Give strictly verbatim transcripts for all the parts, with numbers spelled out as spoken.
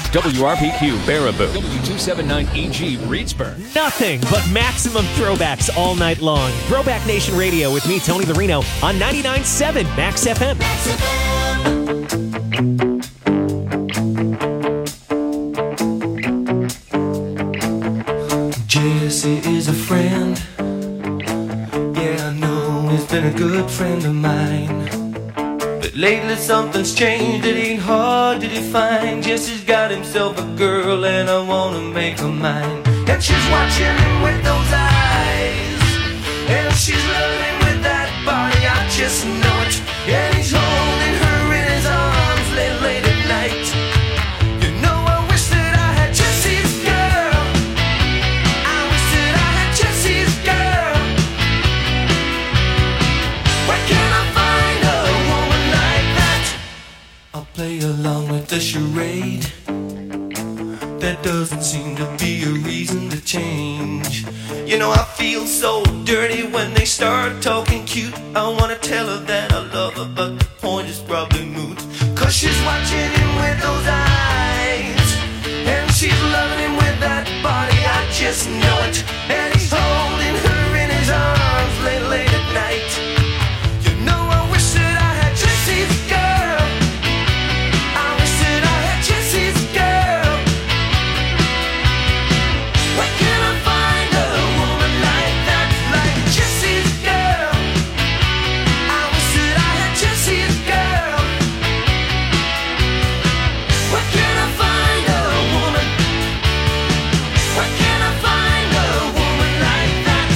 W R P Q, Baraboo. W two seventy-nine E G, Reedsburg. Nothing but maximum throwbacks all night long. Throwback Nation Radio with me, Tony Larino, on ninety-nine point seven Max F M. Max F M. Jesse is a friend. Yeah, I know he's been a good friend of mine. But lately something's changed, it ain't hard to define. Jesse's got himself a girl and I wanna make her mine. And she's watching him with those eyes, and she's loving him with that body, I just know it. And he's holding her in his arms late, late at night. You know I wish that I had Jesse's girl. I wish that I had Jesse's girl. Where can I find a woman like that? I'll play along with the charade. That doesn't seem to be a reason to change. You know I feel so dirty when they start talking cute. I wanna tell her that I love her, but the point is probably moot. Cause she's watching him with those eyes, and she's loving him with that body, I just know it. And he's holding her in his arms late, late at night. You know I wish that I had Jesse's girl. I wish that I had Jesse's girl. Where can I find a woman like that, like Jesse's girl? I wish that I had Jesse's girl. Where can I find a woman? Where can I find a woman like that?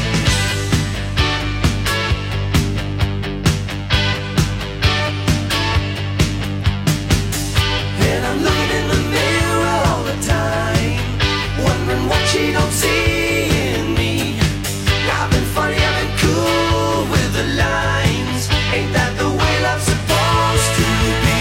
And I'm looking in the mirror all the time, wondering what she don't see in me. I've been funny, I've been cool with the lines. Ain't that the way love's supposed to be?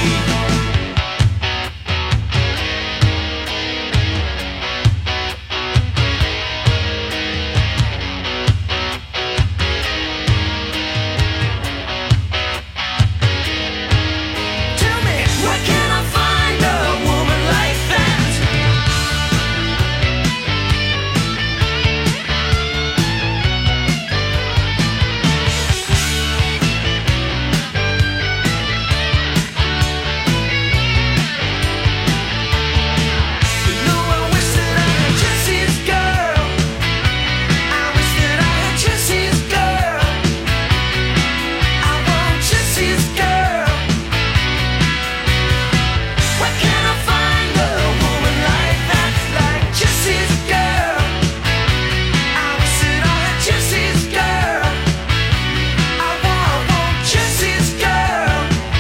Tell me, where can I find a woman like that? You know I wish that I had Jesse's girl. I wish that I had Jesse's girl. I want Jesse's girl. Where can I find a woman like that, like Jesse's girl? I wish that I had Jesse's girl. I want, want Jesse's girl.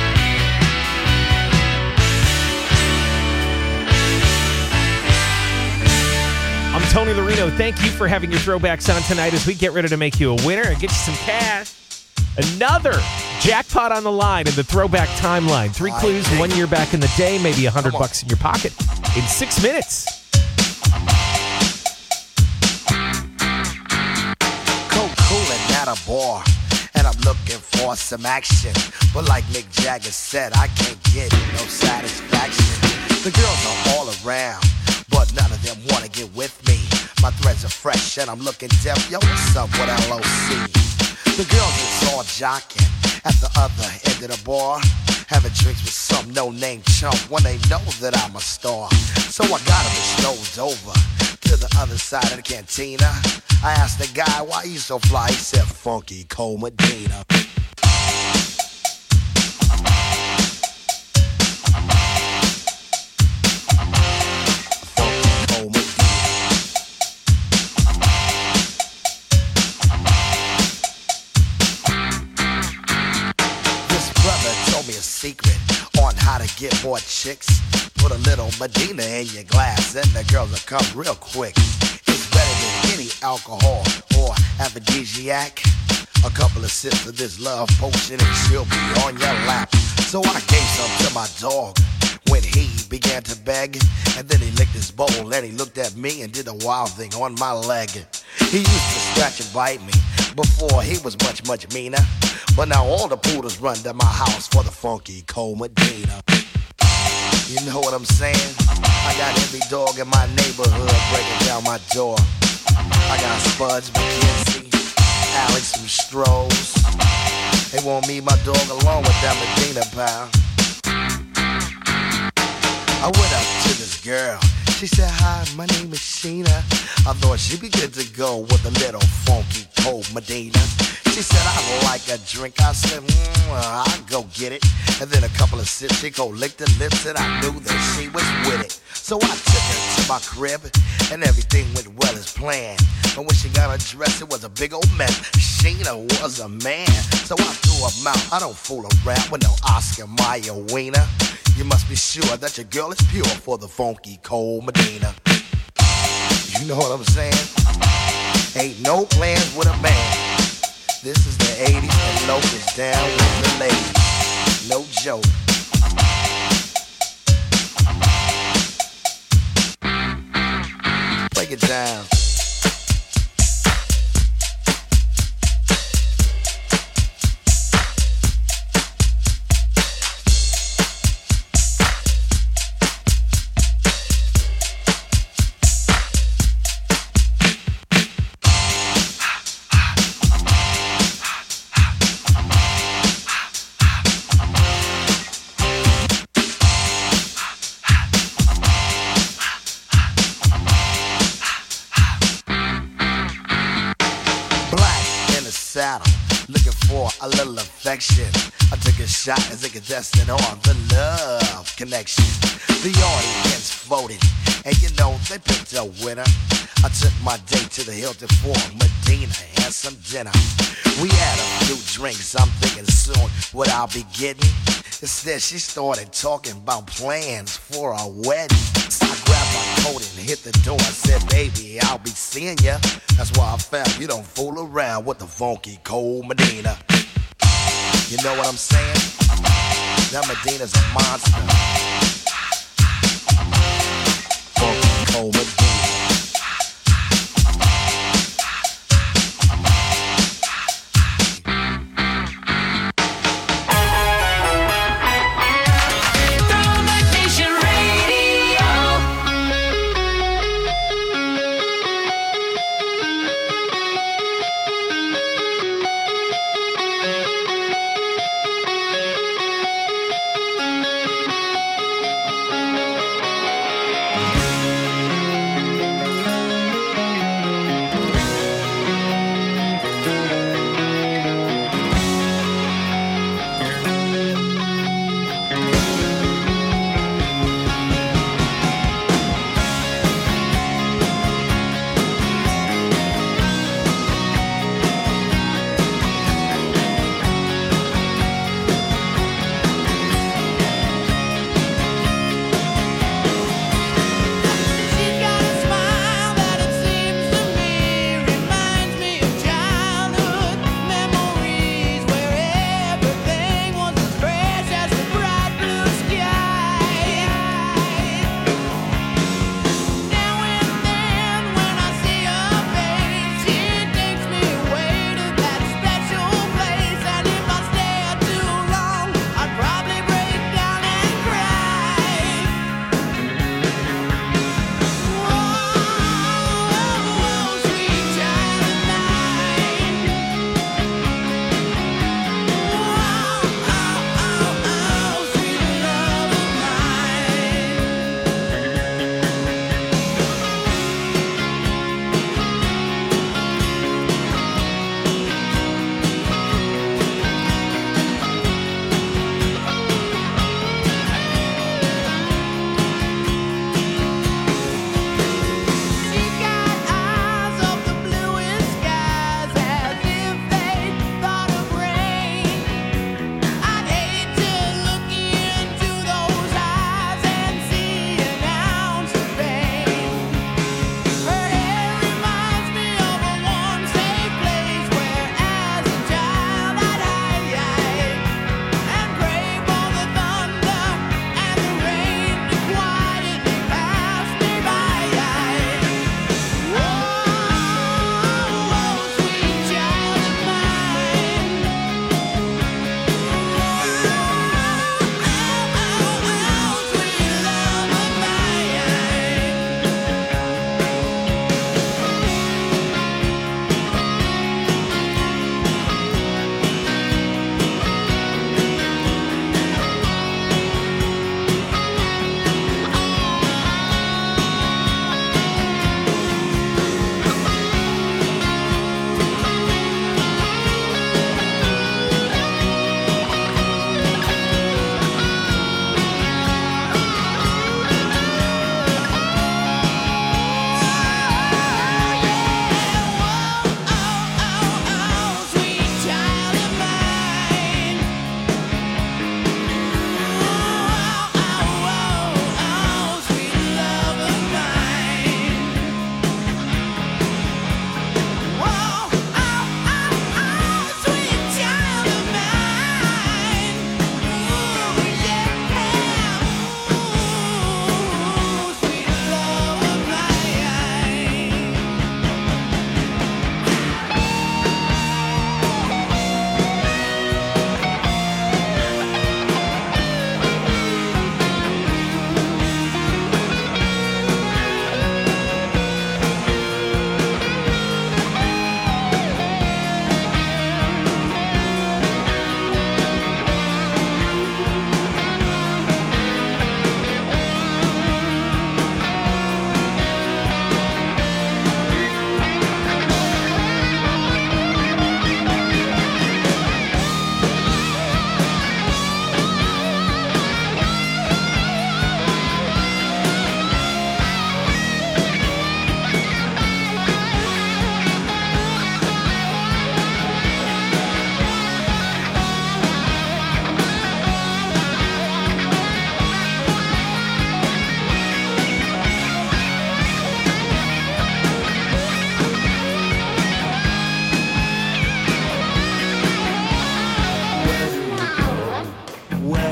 I'm Tony Larino. Thank you for having your throwbacks on tonight as we get ready to make you a winner and get you some cash. Another jackpot on the line in the throwback timeline. Three clues, one year back in the day, maybe a hundred bucks in your pocket in six minutes. Cold coolin' at a bar, and I'm looking for some action. But like Mick Jagger said, I can't get no satisfaction. The girls are all around, but none of them wanna get with me. My threads are fresh and I'm looking deaf. Yo, what's up with L O C? The girls is all jocking at the other end of the bar, having drinks with some no-name chump when they know that I'm a star. So I got them strolled over to the other side of the cantina. I asked the guy why you so fly. He said, Funky Cole Medina. Secret on how to get more chicks. Put a little Medina in your glass and the girls will come real quick. It's better than any alcohol or aphrodisiac. A couple of sips of this love potion and she'll be on your lap. So I gave some to my dog when he began to beg, and then he licked his bowl and he looked at me and did a wild thing on my leg. He used to scratch and bite me before he was much, much meaner. But now all the poodles run to my house for the Funky Cole Medina. You know what I'm saying? I got every dog in my neighborhood breaking down my door. I got Spuds McKenzie, Alex from Strohs. They want me, my dog, along with that Medina pal. I went up to this girl. She said, hi, my name is Sheena. I thought she'd be good to go with a little funky cold Medina. She said, I like a drink. I said, mm, I'll go get it. And then a couple of sips, she go lick the lips, and I knew that she was with it. So I took her to my crib, and everything went well as planned. And when she got her dress, it was a big old mess. Sheena was a man, so I threw her out. I don't fool around with no Oscar Mayer wiener. You must be sure that your girl is pure for the funky cold Medina. You know what I'm saying? Ain't no plans with a man. This is the eighties and Locust down with the ladies. No joke. Break it down. Saddle, looking for a little affection. I took a shot as a contestant on the Love Connection. The audience voted, and you know they picked a winner. I took my date to the Hilton for Medina and some dinner. We had a few drinks, I'm thinking soon what I'll be getting. Instead, she started talking about plans for a wedding. So I grabbed my coat and hit the door. I said, baby, I'll be seeing ya. That's why I found you don't fool around with the funky cold Medina. You know what I'm saying? That Medina's a monster. Funky cold Medina.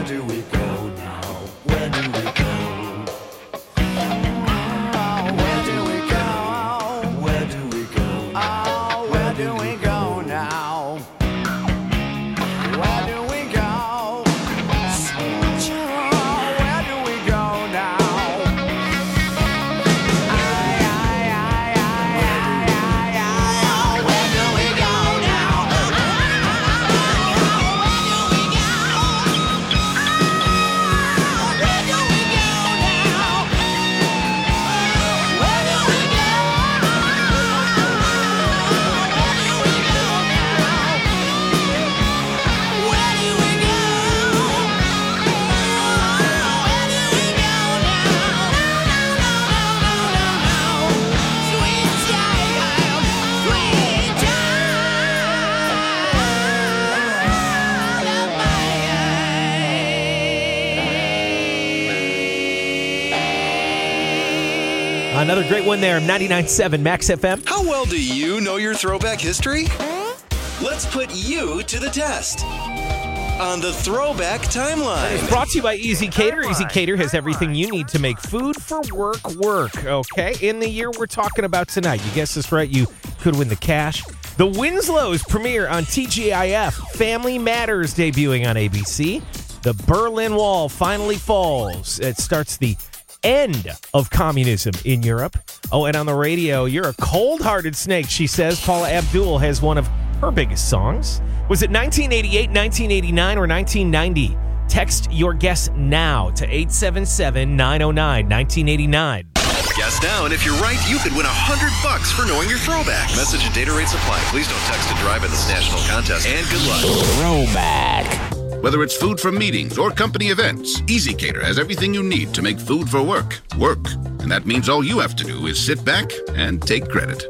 Where do we go now? Where do we go? Where do we go? Where do we go? Oh, where do we go now? Where do we go? Sweet child, where do we go now? Ay, ay, ay, ay, ay, ay, ay. Where do we go now? Where do we go? Where do we go now? Where do we go? Where do we go? Where do we go now? Sweet child, sweet child of mine. Another great one there, ninety-nine point seven Max F M. How well do you know your throwback history? Let's put you to the test on the Throwback Timeline. Brought to you by Easy Cater. Easy Cater has everything you need to make food for work work, okay? In the year we're talking about tonight, you guessed this right, you could win the cash. The Winslows premiere on T G I F. Family Matters debuting on A B C. The Berlin Wall finally falls. It starts the end of communism in Europe. Oh, and on the radio, you're a cold-hearted snake, she says. Paula Abdul has one of her biggest songs. Was it nineteen eighty-eight, nineteen eighty-nine, or nineteen ninety? Text your guess now to eight seven seven, nine oh nine, nineteen eighty-nine. Guess now, and if you're right, you could win one hundred bucks for knowing your throwback. Message and data rates apply. Please don't text and drive in this national contest, and good luck. Throwback. Whether it's food for meetings or company events, Easy Cater has everything you need to make food for work work. And that means all you have to do is sit back and take credit.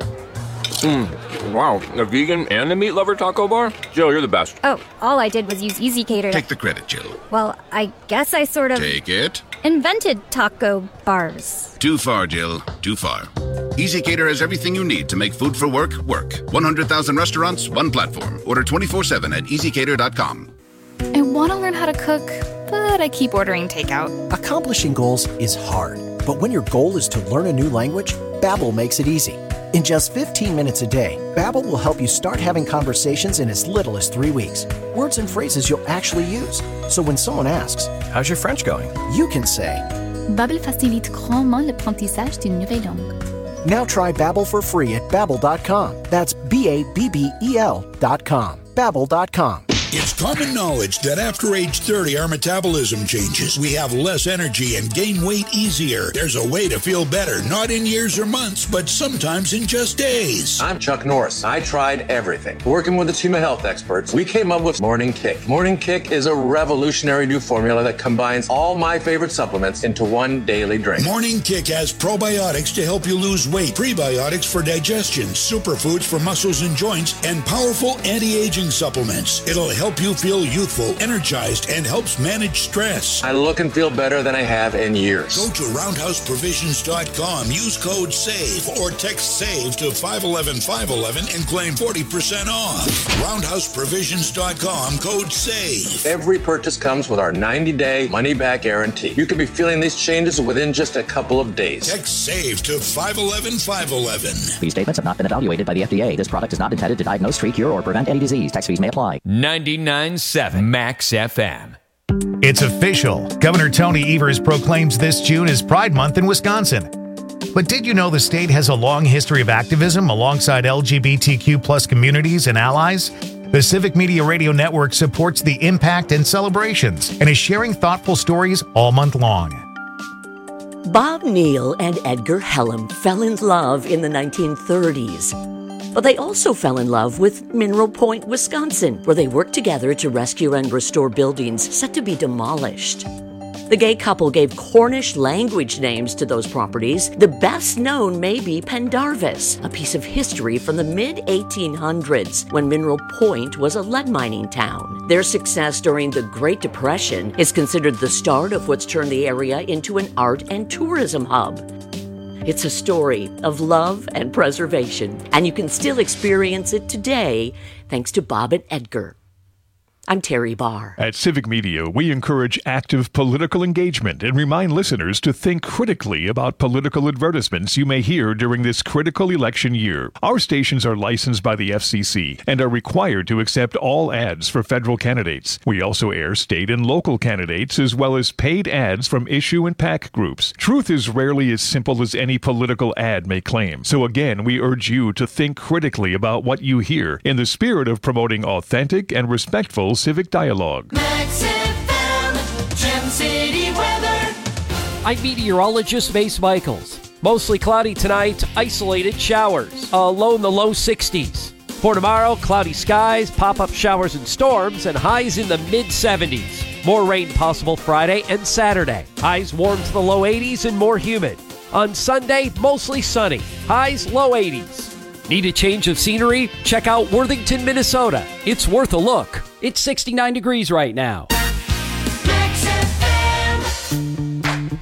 Mm, wow, a vegan and a meat lover taco bar? Jill, you're the best. Oh, all I did was use Easy Cater. Take the credit, Jill. Well, I guess I sort of Take it. invented taco bars. Too far, Jill. Too far. Easy Cater has everything you need to make food for work work. one hundred thousand restaurants, one platform. Order twenty-four seven at easy cater dot com. I want to learn how to cook, but I keep ordering takeout. Accomplishing goals is hard, but when your goal is to learn a new language, Babbel makes it easy. In just fifteen minutes a day, Babbel will help you start having conversations in as little as three weeks. Words and phrases you'll actually use. So when someone asks, How's your French going? you can say, Babbel facilite grandement l'apprentissage d'une nouvelle langue. now try Babbel for free at babbel dot com. That's B A B B E L dot com. Babbel dot com. It's common knowledge that after age thirty, our metabolism changes. We have less energy and gain weight easier. There's a way to feel better, not in years or months, but sometimes in just days. I'm Chuck Norris. I tried everything. Working with the team of health experts, we came up with Morning Kick. Morning Kick is a revolutionary new formula that combines all my favorite supplements into one daily drink. Morning Kick has probiotics to help you lose weight, prebiotics for digestion, superfoods for muscles and joints, and powerful anti-aging supplements. It'll help you feel youthful, energized, and helps manage stress. I look and feel better than I have in years. Go to roundhouse provisions dot com, use code SAVE, or text SAVE to five one one, five one one and claim forty percent off. roundhouse provisions dot com, code SAVE. Every purchase comes with our ninety-day money-back guarantee. You could be feeling these changes within just a couple of days. Text SAVE to five one one, five one one. These statements have not been evaluated by the F D A. This product is not intended to diagnose, treat, cure, or prevent any disease. Tax fees may apply. ninety-nine point seven Max F M. It's official. Governor Tony Evers proclaims this June as Pride Month in Wisconsin. But did you know the state has a long history of activism alongside L G B T Q plus communities and allies? The Civic Media Radio Network supports the impact and celebrations and is sharing thoughtful stories all month long. Bob Neal and Edgar Hellam fell in love in the nineteen thirties. But they also fell in love with Mineral Point, Wisconsin, where they worked together to rescue and restore buildings set to be demolished. The gay couple gave Cornish language names to those properties. The best known may be Pendarvis, a piece of history from the mid eighteen hundreds when Mineral Point was a lead mining town. Their success during the Great Depression is considered the start of what's turned the area into an art and tourism hub. It's a story of love and preservation, and you can still experience it today thanks to Bob and Edgar. I'm Terry Barr. At Civic Media, we encourage active political engagement and remind listeners to think critically about political advertisements you may hear during this critical election year. Our stations are licensed by the F C C and are required to accept all ads for federal candidates. We also air state and local candidates as well as paid ads from issue and PAC groups. Truth is rarely as simple as any political ad may claim. So again, we urge you to think critically about what you hear in the spirit of promoting authentic and respectful civic dialogue. Max F M, Gem City weather. I'm meteorologist Mace Michaels. Mostly cloudy tonight, isolated showers. A low in the low sixties. For tomorrow, cloudy skies, pop-up showers and storms, and highs in the mid-seventies. More rain possible Friday and Saturday. Highs warm to the low eighties and more humid. On Sunday, mostly sunny. Highs low eighties. Need a change of scenery? Check out Worthington, Minnesota. It's worth a look. It's sixty-nine degrees right now. Max F M.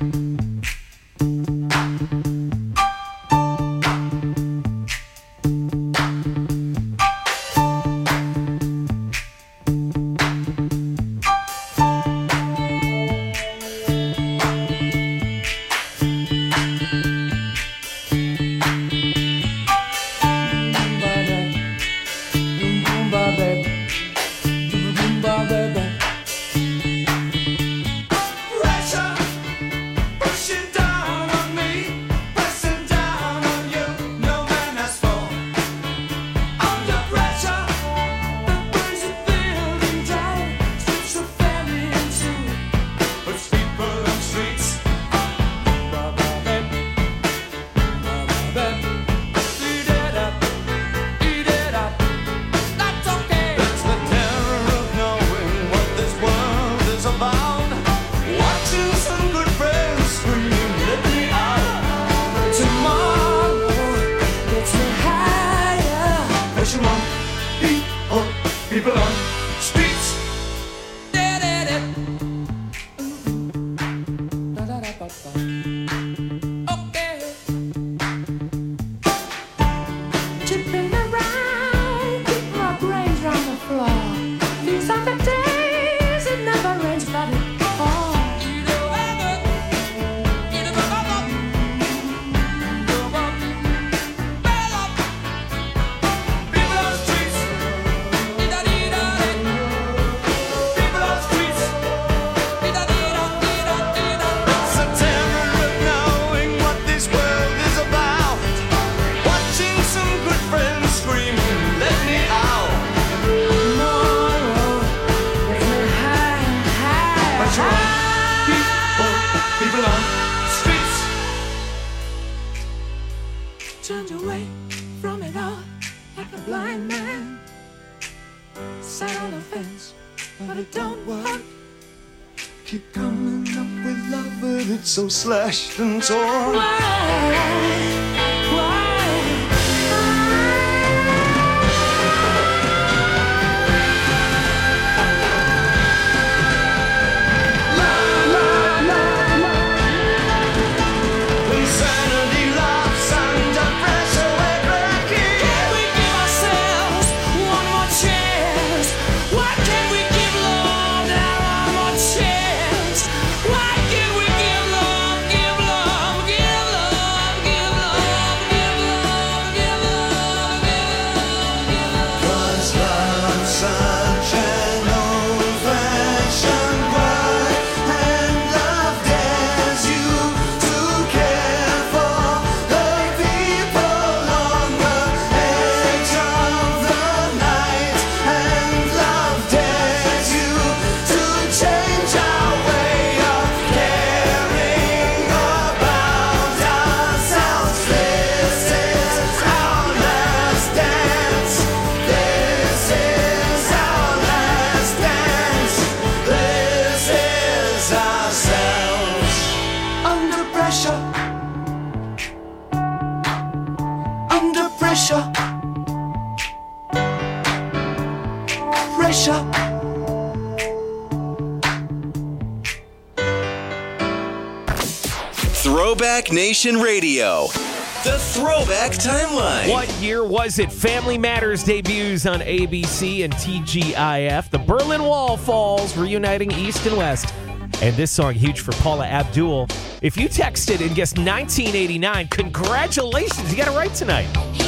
Turned away from it all like a blind man. Sat on the fence, but it don't work. Keep coming up with love, but it's so slashed and torn. Why? Throwback Nation Radio. The Throwback Timeline. What year was it? Family Matters debuts on A B C and T G I F. The Berlin Wall falls, reuniting East and West. And this song, huge for Paula Abdul. If you texted and guessed nineteen eighty-nine, congratulations, you got it right tonight.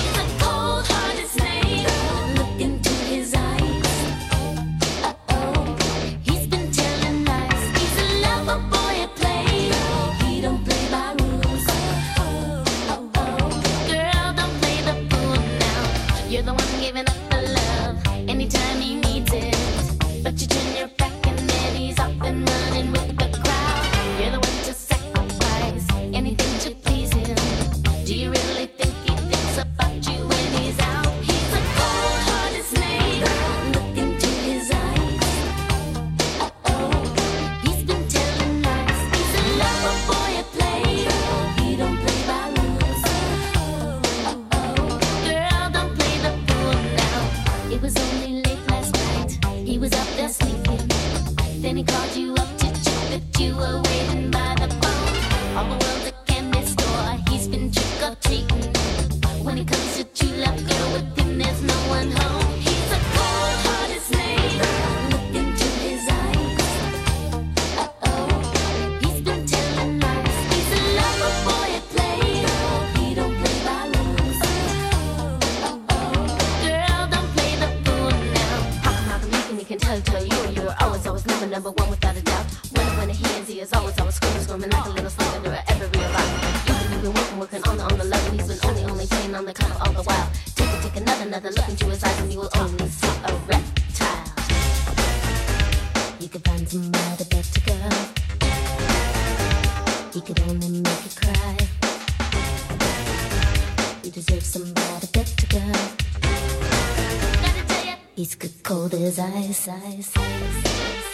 He's good cold as ice, ice, ice.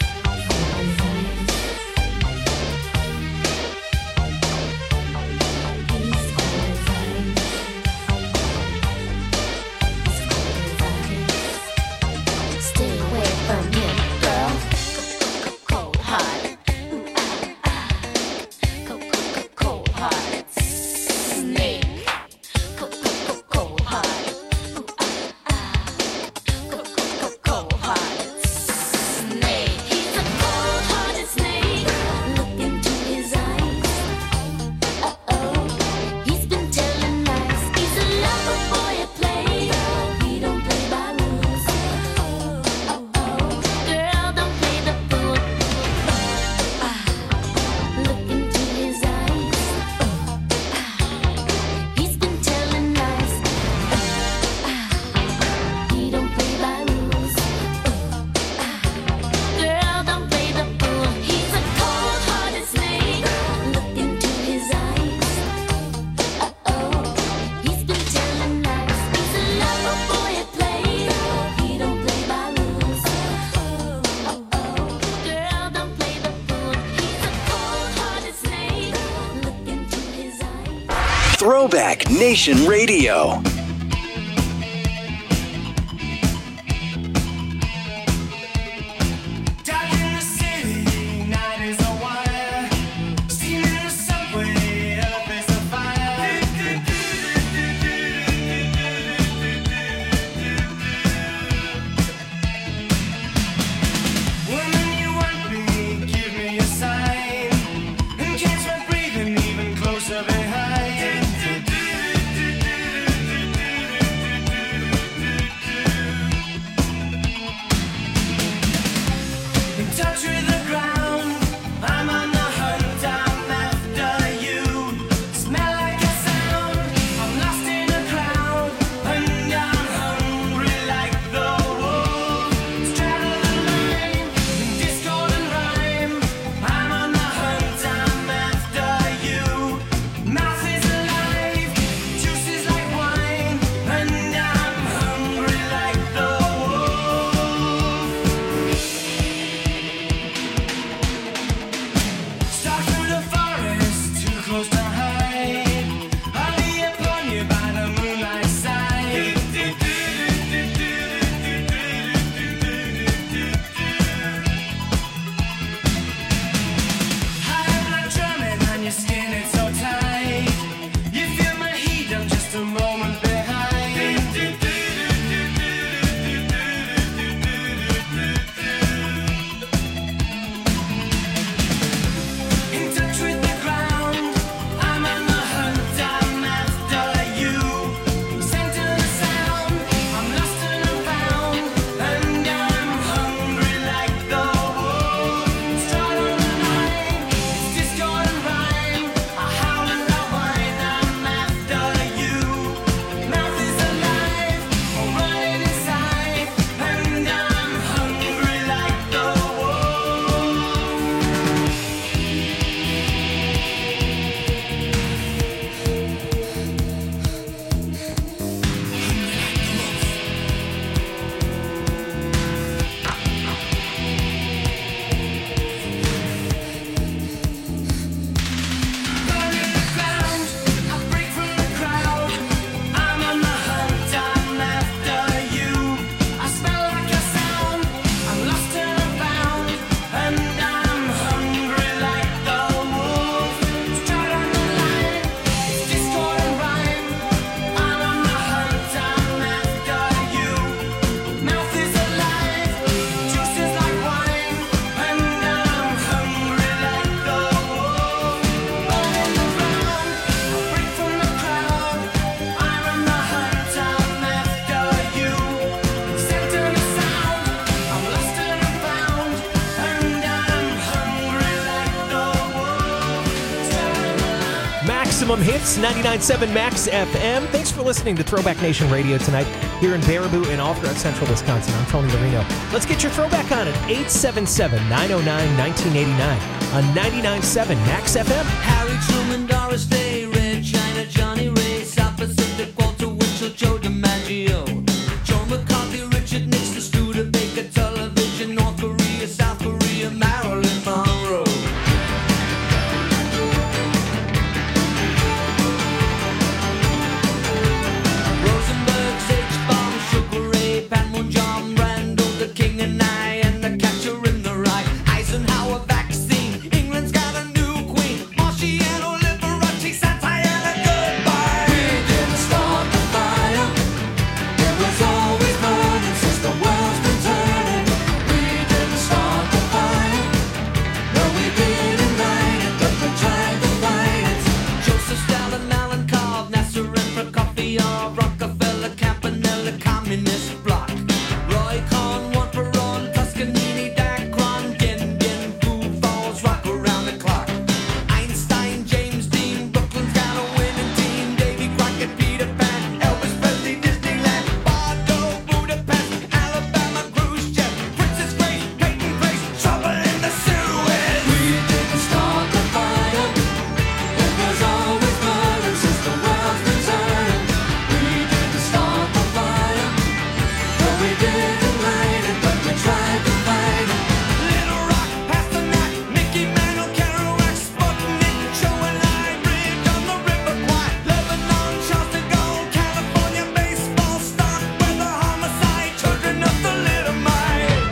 Throwback Nation Radio. Closer behind. Maximum Hits, ninety-nine point seven Max F M. Thanks for listening to Throwback Nation Radio tonight here in Baraboo and all throughout central Wisconsin. I'm Tony Larino. Let's get your throwback on at eight seven seven, nine oh nine, one nine eight nine on ninety-nine point seven Max F M. Harry Truman, Doris Day, Red China, Johnny Ray, South Pacific, Walter Winchell, Joe DiMaggio, Joe McCarthy, Richard Nixon, Studebaker, Television, North Korea, South Korea, Marilyn Monroe. Rosenberg's H-bomb, Sugar Ray, Panmure, John Randall, the King and I, and the Catcher in the Rye, Eisenhower vaccine, England's got a new queen, Marciano, Liberace, Santayana, goodbye. We didn't start the fire, it was always burning since the world's been turning. We didn't start the fire, no we didn't light it, but we tried to fight it. Joseph Stalin, Alan Cobb, Nasser and Prokofiev, Rockefeller, Campanella, Communist Bloc, Roy Cohn, Juan Perón, Toscanini, Dacron, Gin Gin, Foo Falls, rock around the clock. Einstein, James Dean, Brooklyn's got a winning team, Davy Crockett, Peter Pan, Elvis Presley, Disneyland, Bardo, Budapest, Alabama, Khrushchev, Princess Grace, Peyton Place, trouble in the Suez. We didn't start the fire, it was always burning since the world's been turning. We didn't start the fire, no we didn't light it, but we tried to fight it. Little Rock, Pasternak, Mickey Mantle, Kerouac, Sputnik, Joe and I, Bridge on the River Kwai, Lebanon, Charleston Gold, California baseball stock, weather, homicide, children of the little mite.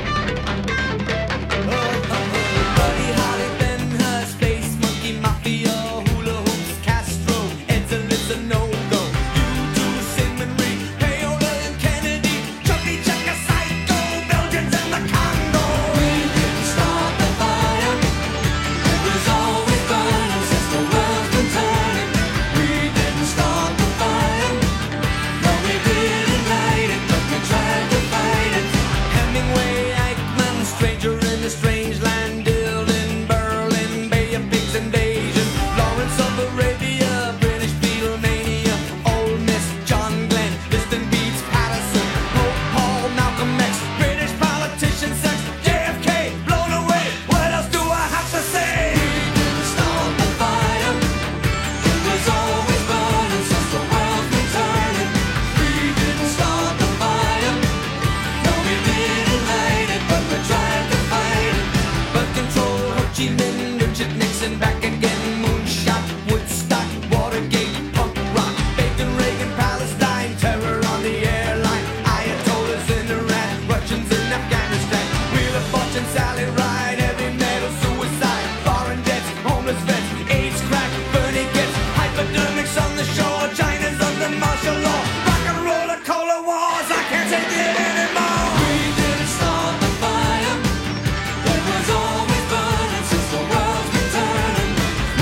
Buddy Holly, Ben Hur, Space Monkey, Mafia, Hula Hoops, Castro, Ed's a little no-go. U two, Sigmund Rhee, Paola and Kennedy, Chubby Checker, Psycho, Belgians and the Congo. We didn't start the fire, it was always burning since the world's been turning. We didn't start the fire, no we didn't light it, but we tried to fight it. Hemingway, Eichmann, Stranger in a Strange Land, Dylan, Berlin, Bay of Pigs invasion, Lawrence of Arabia, British Beatlemania, Ole Miss, John Glenn, Liston Beats, Patterson, Pope Paul, Malcolm X, British politician, sex, J F K, blown away. What else do I have to say? We didn't start the fire, it was always burning since the world's been turning. We didn't start the fire, no we didn't light it, but we tried to fight it. Birth control, Ho Chi Minh, Richard Nixon, back again, moonshot, Woodstock, Watergate, punk rock, Bacon, Reagan, Palestine, terror on the airline, Ayatollahs in Iran, Russians in Afghanistan, Wheel of Fortune, Sally Ride, heavy metal, suicide, foreign debts, homeless vets, AIDS, crack, Bernie gets, hypodermics on the shore, China's under martial law, rock and roller, cola wars, I can't take it anymore. We didn't start the fire, it was always burning since the world's been turning.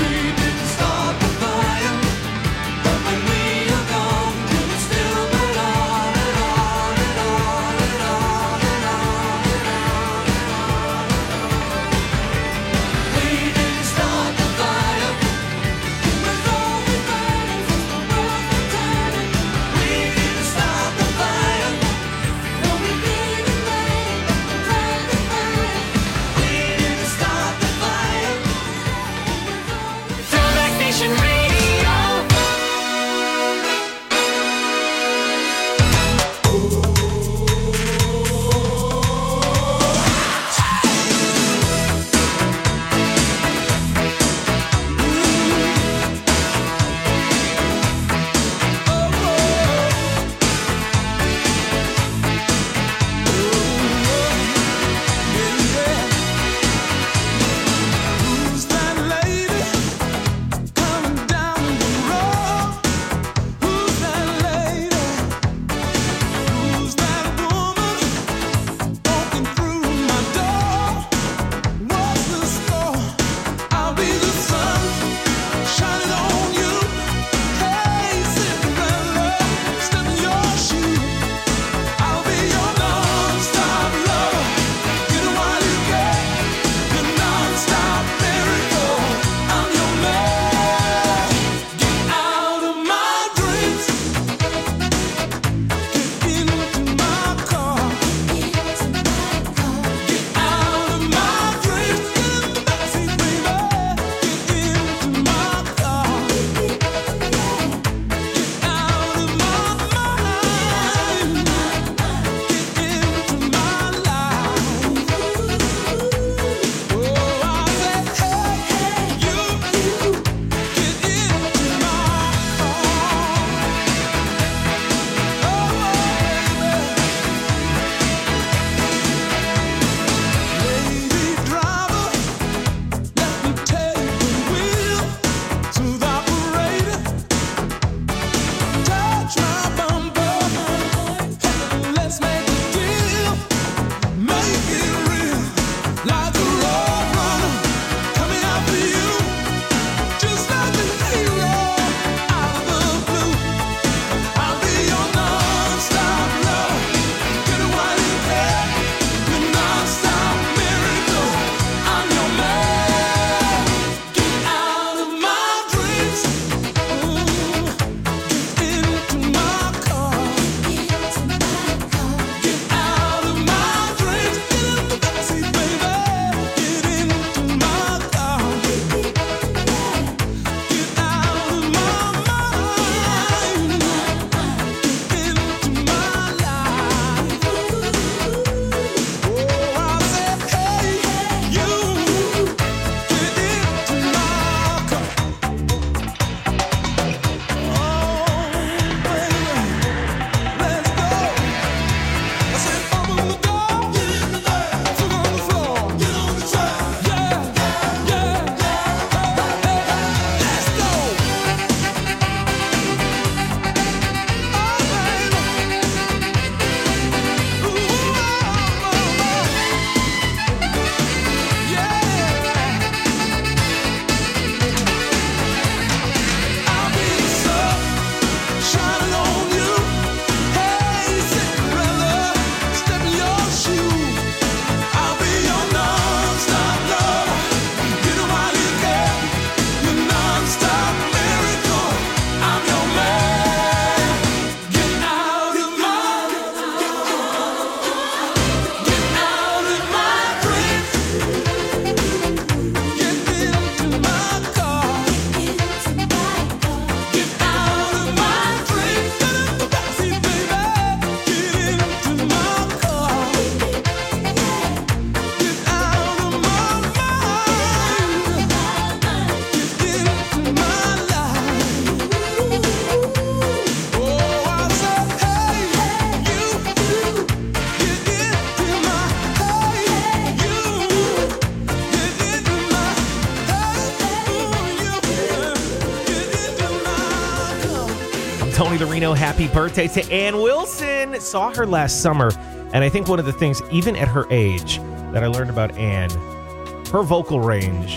Tony the Reno. Happy birthday to Ann Wilson. Saw her last summer, and I think one of the things, even at her age, that I learned about Ann, her vocal range,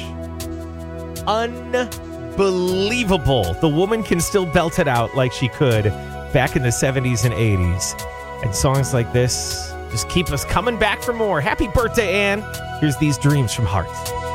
unbelievable. The woman can still belt it out like she could back in the seventies and eighties. And songs like this just keep us coming back for more. Happy birthday, Ann. Here's These Dreams from Heart.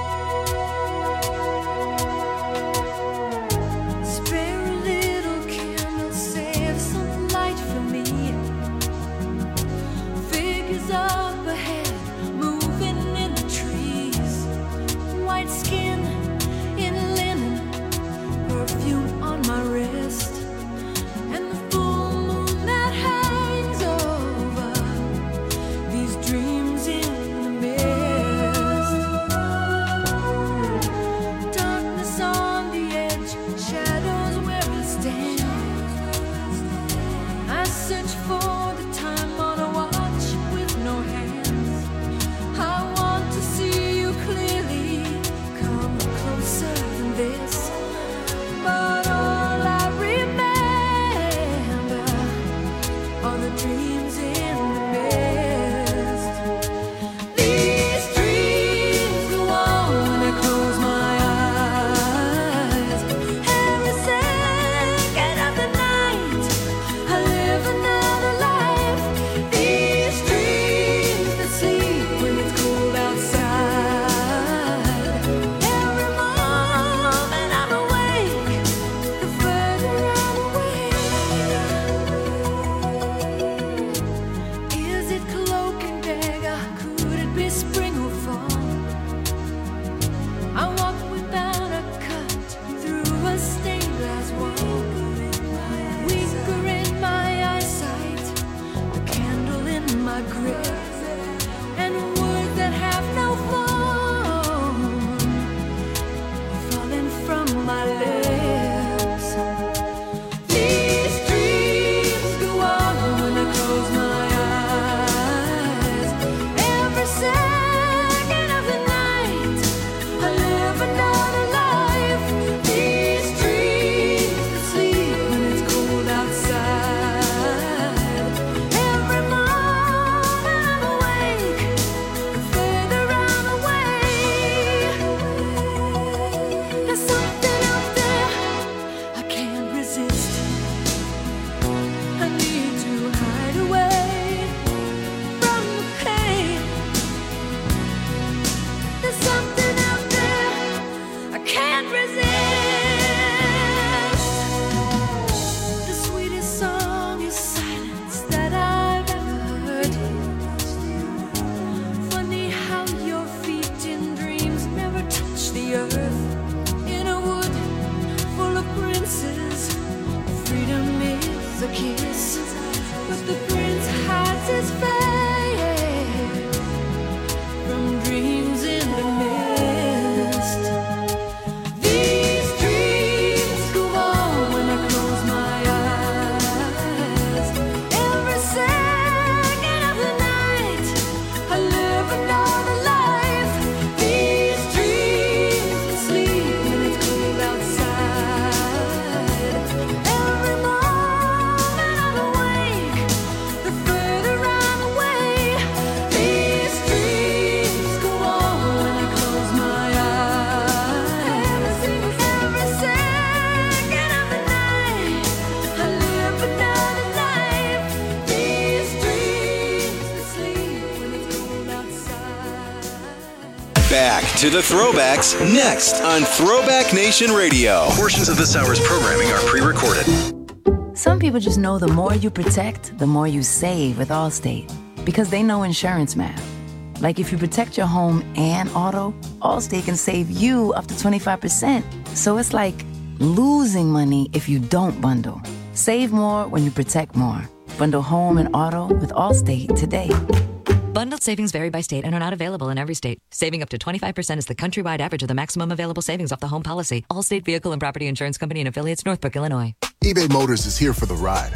Back to the Throwbacks next on Throwback Nation Radio. Portions of this hour's programming are pre-recorded. Some people just know the more you protect, the more you save with Allstate, because they know insurance math. Like if you protect your home and auto, Allstate can save you up to twenty-five percent. So it's like losing money if you don't bundle. Save more when you protect more. Bundle home and auto with Allstate today. Bundled savings vary by state and are not available in every state. Saving up to twenty-five percent is the countrywide average of the maximum available savings off the home policy. Allstate Vehicle and Property Insurance Company and affiliates, Northbrook, Illinois. eBay Motors is here for the ride.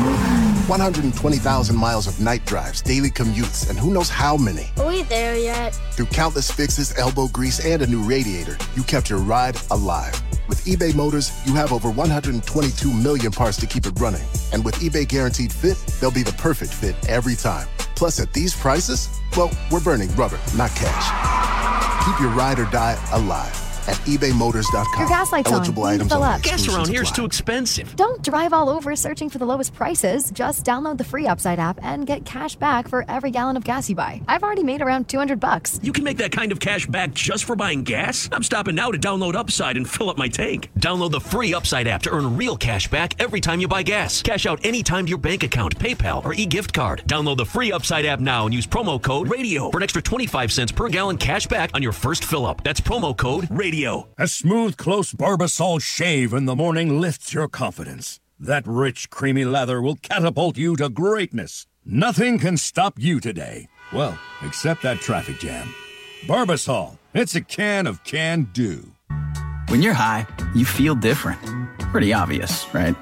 one hundred twenty thousand miles of night drives, daily commutes, and who knows how many. Are we there yet? Through countless fixes, elbow grease, and a new radiator, you kept your ride alive. With eBay Motors, you have over one hundred twenty-two million parts to keep it running. And with eBay Guaranteed Fit, they'll be the perfect fit every time. Plus, at these prices, well, we're burning rubber, not cash. Keep your ride or die alive at ebay motors dot com. Your gas light's Eligible on. items Fill only. up. Gas around here is too expensive. Don't drive all over searching for the lowest prices. Just download the free Upside app and get cash back for every gallon of gas you buy. I've already made around two hundred bucks. You can make that kind of cash back just for buying gas? I'm stopping now to download Upside and fill up my tank. Download the free Upside app to earn real cash back every time you buy gas. Cash out anytime to your bank account, PayPal, or e-gift card. Download the free Upside app now and use promo code RADIO for an extra twenty-five cents per gallon cash back on your first fill up. That's promo code RADIO. A smooth, close Barbasol shave in the morning lifts your confidence. That rich, creamy lather will catapult you to greatness. Nothing can stop you today. Well, except that traffic jam. Barbasol, it's a can of can-do. When you're high, you feel different. Pretty obvious, right?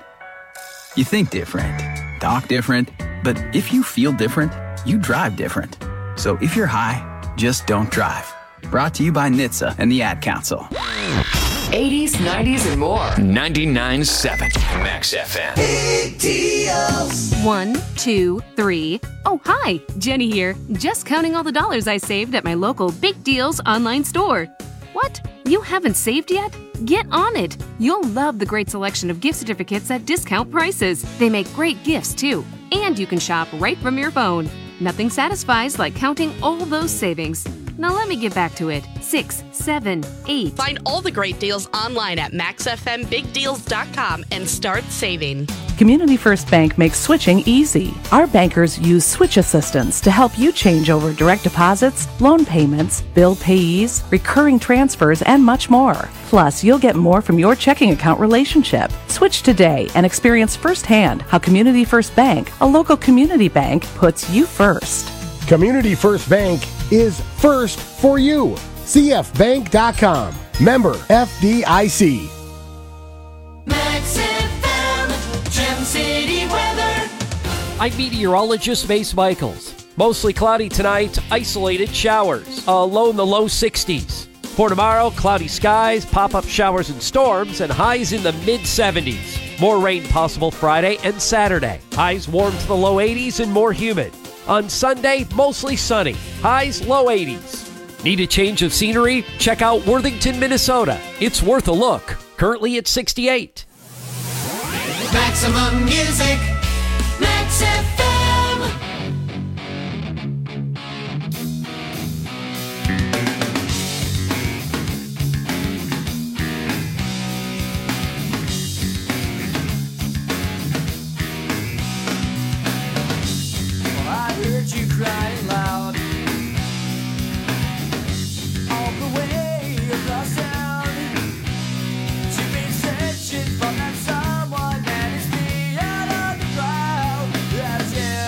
You think different, talk different, but if you feel different, you drive different. So if you're high, just don't drive. Brought to you by N H T S A and the Ad Council. eighties, nineties, and more. ninety-nine point seven Max F M. Big deals. One, two, three. Oh, hi. Jenny here. Just counting all the dollars I saved at my local Big Deals online store. What? You haven't saved yet? Get on it. You'll love the great selection of gift certificates at discount prices. They make great gifts, too. And you can shop right from your phone. Nothing satisfies like counting all those savings. Now let me get back to it. Six, seven, eight. Find all the great deals online at max f m big deals dot com and start saving. Community First Bank makes switching easy. Our bankers use switch assistance to help you change over direct deposits, loan payments, bill payees, recurring transfers, and much more. Plus, you'll get more from your checking account relationship. Switch today and experience firsthand how Community First Bank, a local community bank, puts you first. Community First Bank is first for you. c f bank dot com. Member F D I C. Max F M, Gem City weather. I'm meteorologist Mace Michaels. Mostly cloudy tonight, isolated showers. A low in the low sixties. For tomorrow, cloudy skies, pop-up showers and storms, and highs in the mid seventies. More rain possible Friday and Saturday. Highs warm to the low eighties and more humid. On Sunday, mostly sunny. Highs low eighties. Need a change of scenery? Check out Worthington, Minnesota. It's worth a look. Currently at sixty-eight. Maximum music, Max F M. Well, I heard you crying loud all the way across town. You've been searching for that someone that is beyond the crowd. As you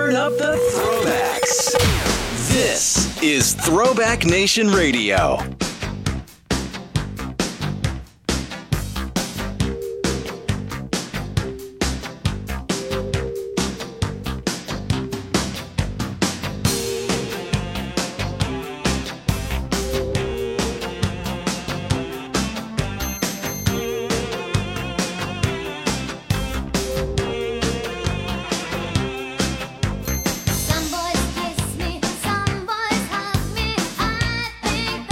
Turn up the throwbacks. This is Throwback Nation Radio. Some boys kiss me, some boys hug me. I think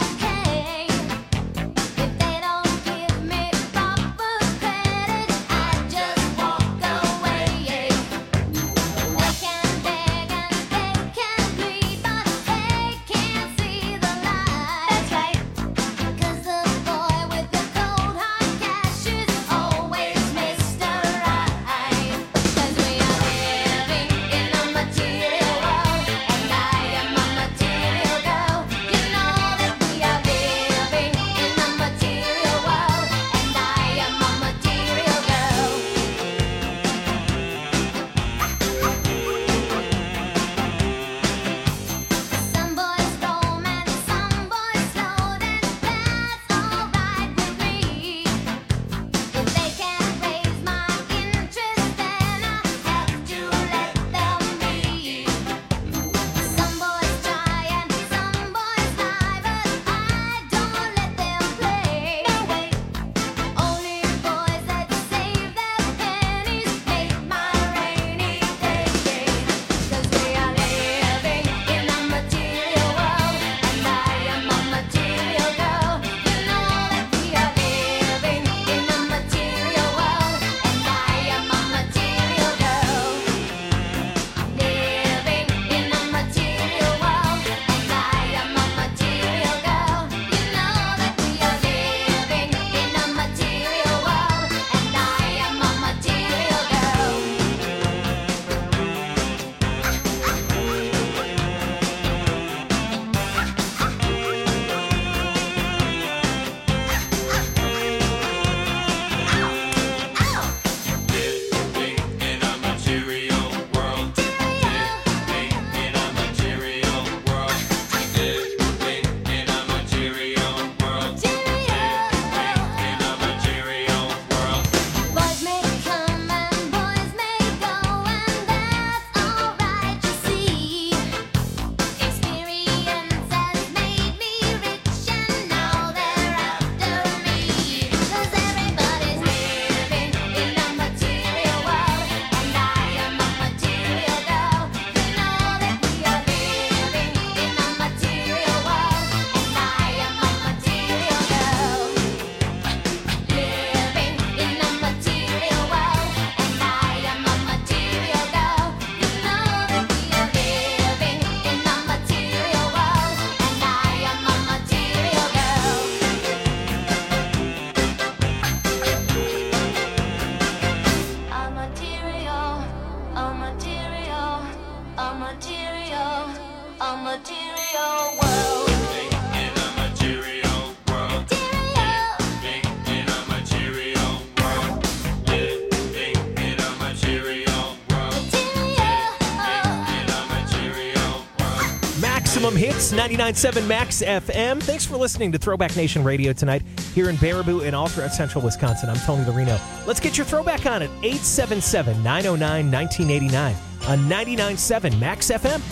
Maximum Hits, ninety-nine point seven Max F M. Thanks for listening to Throwback Nation Radio tonight here in Baraboo and all throughout central Wisconsin. I'm Tony Larino. Let's get your throwback on at eight seven seven, nine oh nine, one nine eight nine on ninety-nine point seven Max F M.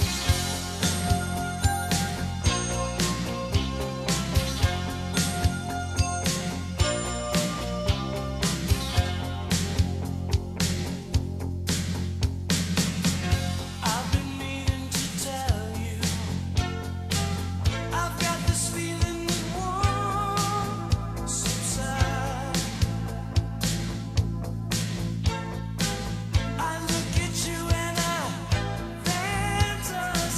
I look at you and I fantasize.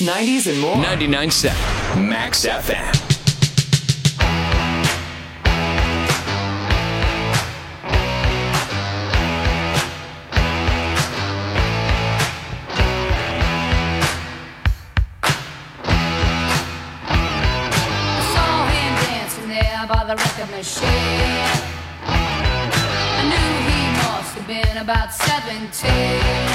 nineties, and more. ninety-nine point seven Max F M. By the record machine, I knew he must have been about seventeen.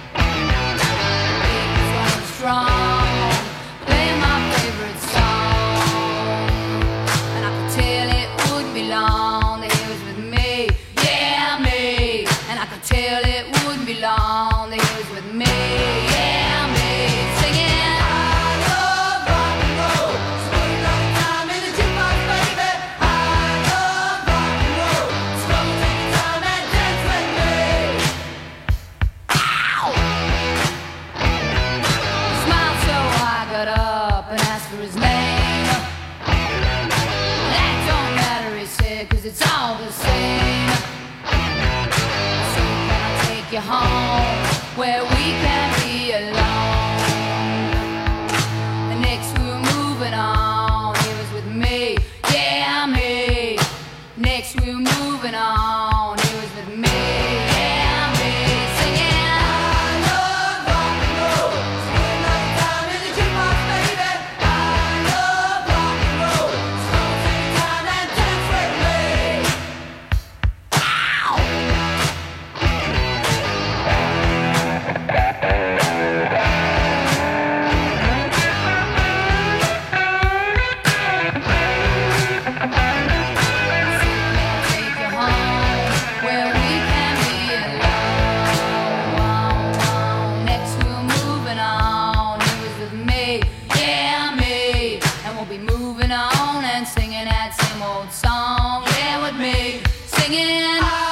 He was running strong, playing my favorite song, and I could tell it wouldn't be long that he was with me, yeah me. And I could tell it wouldn't be long that he was with me, yeah me, singing. It's all the same. So can I take you home where we can be alone? And next we were moving on. He was with me, yeah me. Next we were moving on. He was with me, yeah me. Singing, I love rock and roll. Spend all the time in the jukebox, baby. I love rock and roll. So take time and dance with me. Moving on and singing that same old song. Yeah, with me, singing.